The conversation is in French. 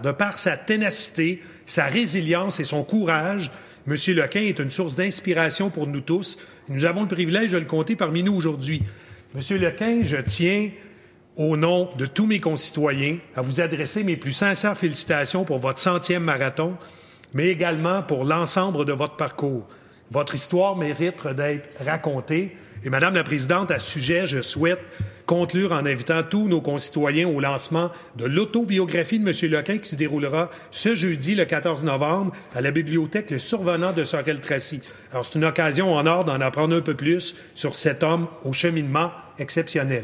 de par sa ténacité, sa résilience et son courage, M. Lequin est une source d'inspiration pour nous tous. Nous avons le privilège de le compter parmi nous aujourd'hui. M. Lequin, je tiens, au nom de tous mes concitoyens, à vous adresser mes plus sincères félicitations pour votre 100e marathon, mais également pour l'ensemble de votre parcours. Votre histoire mérite d'être racontée. Et Madame la Présidente, à ce sujet, je souhaite conclure en invitant tous nos concitoyens au lancement de l'autobiographie de M. Lequin qui se déroulera ce jeudi, le 14 novembre, à la bibliothèque Le Survenant de Sorel-Tracy. Alors, c'est une occasion en or d'en apprendre un peu plus sur cet homme au cheminement exceptionnel.